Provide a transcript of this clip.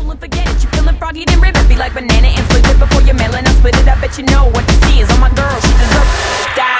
cool and forget it. You feeling froggy, then rip it. Be like banana and split it before you're melon. I split it, I bet you know what to see is on my girl. She deserves to die.